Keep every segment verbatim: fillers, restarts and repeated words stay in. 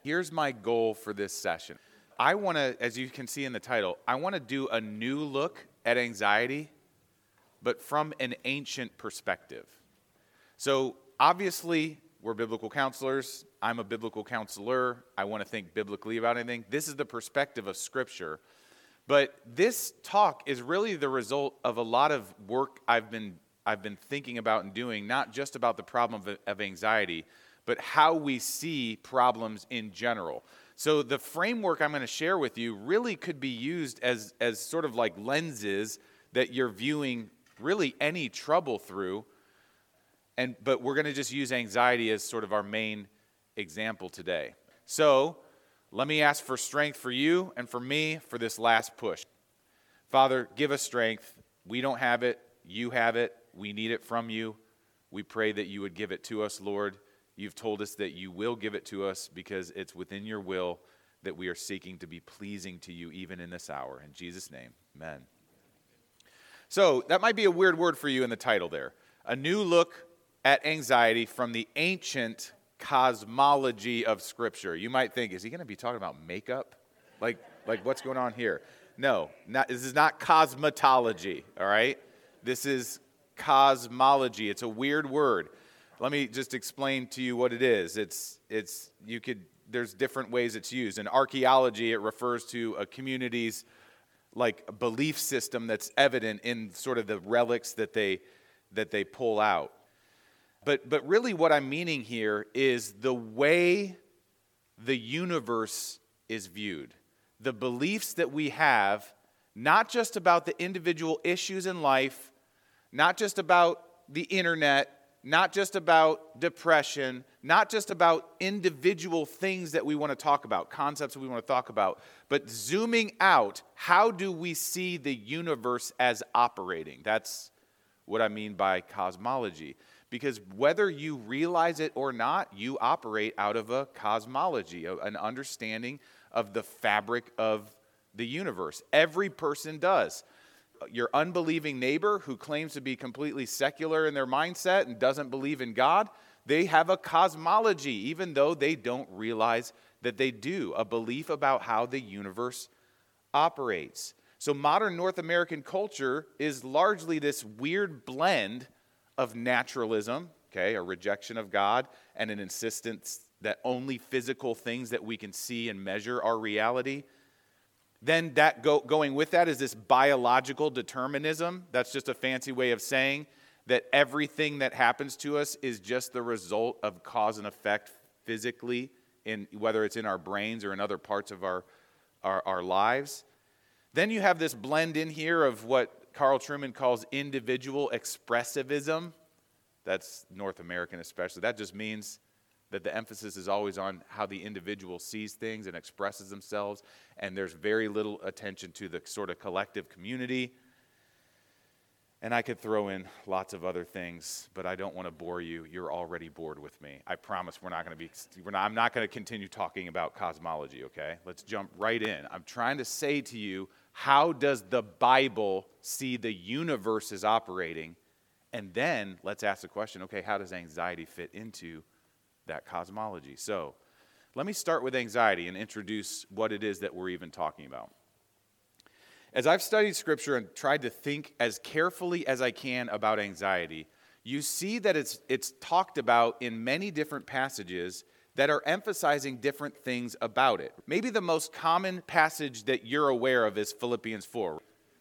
Here's my goal for this session. I want to, as you can see in the title, I want to do a new look at anxiety, but from an ancient perspective. So obviously, we're biblical counselors. I'm a biblical counselor. I want to think biblically about anything. This is the perspective of Scripture. But this talk is really the result of a lot of work I've been I've been thinking about and doing, not just about the problem of, of anxiety, but how we see problems in general. So the framework I'm going to share with you really could be used as, as sort of like lenses that you're viewing really any trouble through. And but we're going to just use anxiety as sort of our main example today. So let me ask for strength for you and for me for this last push. Father, give us strength. We don't have it. You have it. We need it from you. We pray that you would give it to us, Lord. You've told us that you will give it to us because it's within your will that we are seeking to be pleasing to you even in this hour. In Jesus' name, amen. So that might be a weird word for you in the title there. A new look at anxiety from the ancient cosmology of Scripture. You might think, is he going to be talking about makeup? Like, like what's going on here? No, not, this is not cosmetology, all right? This is cosmology. It's a weird word. Let me just explain to you what it is. It's, it's, you could, there's different ways it's used. In archaeology, it refers to a community's like belief system that's evident in sort of the relics that they, that they pull out. But, but really what I'm meaning here is the way the universe is viewed. The beliefs that we have, not just about the individual issues in life, not just about the internet, not just about depression, not just about individual things that we want to talk about, concepts that we want to talk about, but zooming out, how do we see the universe as operating? That's what I mean by cosmology. Because whether you realize it or not, you operate out of a cosmology, an understanding of the fabric of the universe. Every person does. Your unbelieving neighbor who claims to be completely secular in their mindset and doesn't believe in God, they have a cosmology, even though they don't realize that they do, a belief about how the universe operates. So modern North American culture is largely this weird blend of naturalism, okay, a rejection of God, and an insistence that only physical things that we can see and measure are reality. Then that go, going with that is this biological determinism. That's just a fancy way of saying that everything that happens to us is just the result of cause and effect physically, in whether it's in our brains or in other parts of our, our, our lives. Then you have this blend in here of what Carl Trueman calls individual expressivism. That's North American especially. That just means that the emphasis is always on how the individual sees things and expresses themselves, and there's very little attention to the sort of collective community. And I could throw in lots of other things, but I don't want to bore you. You're already bored with me. I promise we're not going to be, we're not, I'm not going to continue talking about cosmology, okay? Let's jump right in. I'm trying to say to you, how does the Bible see the universe is operating? And then let's ask the question, okay, how does anxiety fit into that cosmology? So let me start with anxiety and introduce what it is that we're even talking about. As I've studied Scripture and tried to think as carefully as I can about anxiety, you see that it's it's talked about in many different passages that are emphasizing different things about it. Maybe the most common passage that you're aware of is Philippians four.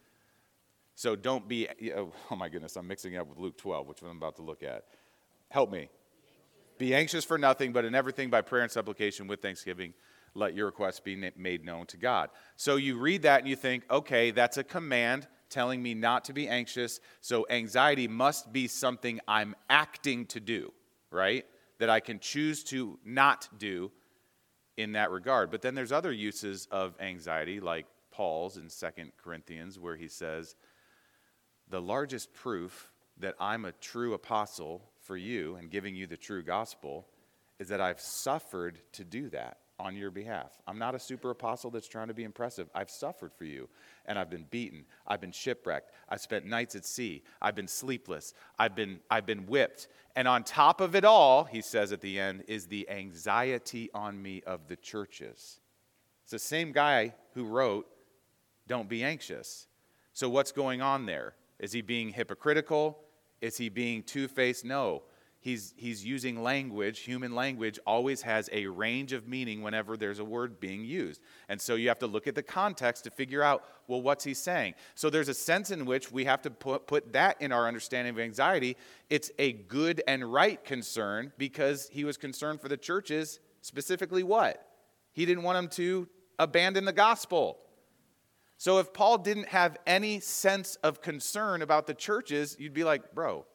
So don't be, oh my goodness, I'm mixing it up with Luke twelve, which I'm about to look at. Help me. Be anxious for nothing, but in everything by prayer and supplication with thanksgiving, let your requests be made known to God. So you read that and you think, okay, that's a command telling me not to be anxious. So anxiety must be something I'm acting to do, right? That I can choose to not do in that regard. But then there's other uses of anxiety, like Paul's in Second Corinthians, where he says, the largest proof that I'm a true apostle for you and giving you the true gospel is that I've suffered to do that. on your behalf. I'm not a super apostle that's trying to be impressive. I've suffered for you, and I've been beaten. I've been shipwrecked. I've spent nights at sea. I've been sleepless. I've been, I've been whipped. And on top of it all, he says at the end, is the anxiety on me of the churches. It's the same guy who wrote, don't be anxious. So what's going on there? Is he being hypocritical? Is he being two-faced? No. He's, he's using language. Human language always has a range of meaning whenever there's a word being used. And so you have to look at the context to figure out, well, what's he saying? So there's a sense in which we have to put, put that in our understanding of anxiety. It's a good and right concern because he was concerned for the churches, specifically what? He didn't want them to abandon the gospel. So if Paul didn't have any sense of concern about the churches, you'd be like, bro,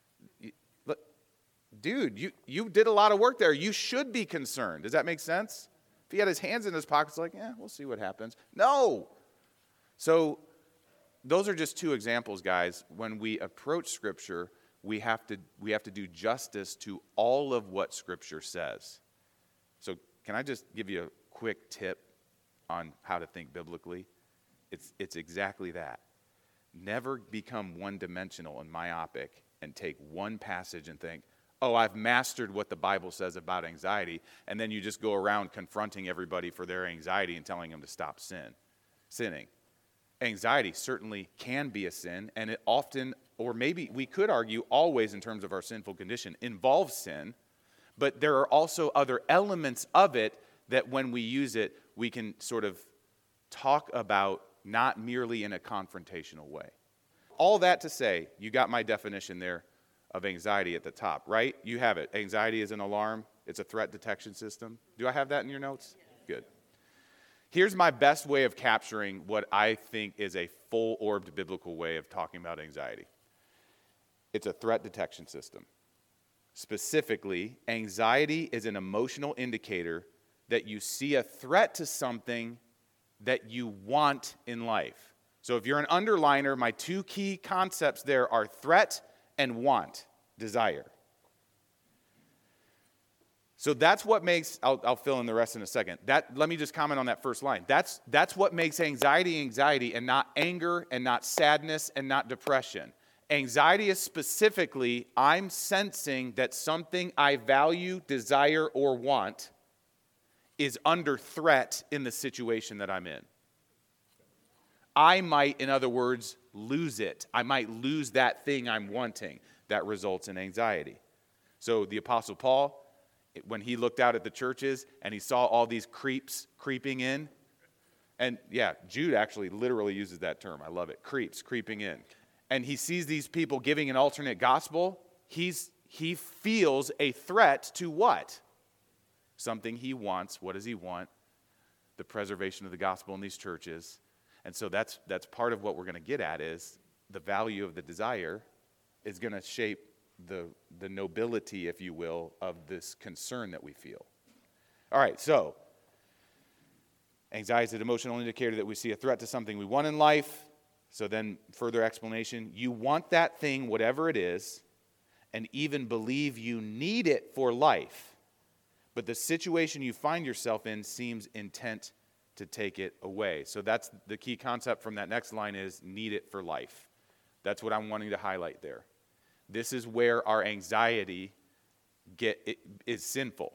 dude, you, you did a lot of work there. You should be concerned. Does that make sense? If he had his hands in his pockets, like, yeah, we'll see what happens. No. So those are just two examples, guys. When we approach Scripture, we have to we have to do justice to all of what Scripture says. So can I just give you a quick tip on how to think biblically? It's it's exactly that. Never become one-dimensional and myopic and take one passage and think, oh, I've mastered what the Bible says about anxiety, and then you just go around confronting everybody for their anxiety and telling them to stop sin, sinning. Anxiety certainly can be a sin, and it often, or maybe we could argue always in terms of our sinful condition, involves sin, but there are also other elements of it that when we use it, we can sort of talk about not merely in a confrontational way. All that to say, you got my definition there of anxiety at the top, right? You have it. Anxiety is an alarm. It's a threat detection system. Do I have that in your notes? Good. Here's my best way of capturing what I think is a full-orbed biblical way of talking about anxiety. It's a threat detection system. Specifically, anxiety is an emotional indicator that you see a threat to something that you want in life. So if you're an underliner, my two key concepts there are threat and want, desire. So that's what makes, I'll, I'll fill in the rest in a second. That, let me just comment on that first line. That's, that's what makes anxiety anxiety and not anger and not sadness and not depression. Anxiety is specifically, I'm sensing that something I value, desire, or want is under threat in the situation that I'm in. I might, in other words, lose it. I might lose that thing I'm wanting. That results in anxiety. So the Apostle Paul, when he looked out at the churches and he saw all these creeps creeping in, and yeah, Jude actually literally uses that term. I love it. Creeps, creeping in. And he sees these people giving an alternate gospel. He's, he feels a threat to what? Something he wants. What does he want? The preservation of the gospel in these churches. And so that's that's part of what we're going to get at is the value of the desire is going to shape the, the nobility, if you will, of this concern that we feel. All right, so anxiety is an emotional indicator that we see a threat to something we want in life. So then further explanation, you want that thing, whatever it is, and even believe you need it for life. But the situation you find yourself in seems intent to take it away. So that's the key concept from that next line is need it for life. That's what I'm wanting to highlight there. This is where our anxiety get it, is sinful.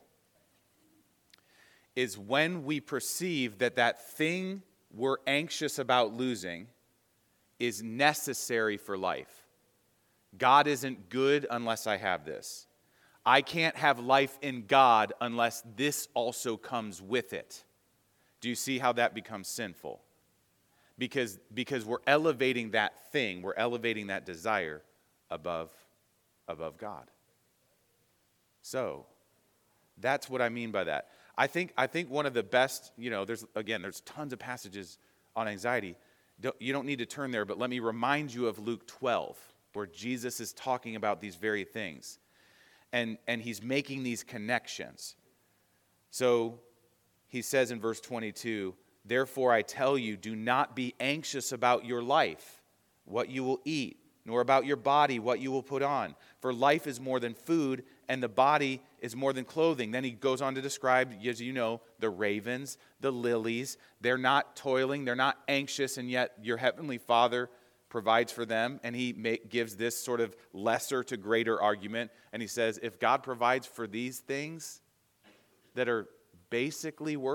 Is when we perceive that that thing we're anxious about losing is necessary for life. God isn't good unless I have this. I can't have life in God unless this also comes with it. Do you see how that becomes sinful? Because, because we're elevating that thing, we're elevating that desire above, above God. So, that's what I mean by that. I think, I think one of the best, you know, there's, again, there's tons of passages on anxiety. Don't, you don't need to turn there, but let me remind you of Luke twelve, where Jesus is talking about these very things. And, and he's making these connections. So, he says in verse twenty-two, therefore I tell you, do not be anxious about your life, what you will eat, nor about your body, what you will put on. For life is more than food, and the body is more than clothing. Then he goes on to describe, as you know, the ravens, the lilies. They're not toiling, they're not anxious, and yet your heavenly Father provides for them. And he make, gives this sort of lesser to greater argument. And he says, if God provides for these things that are basically worth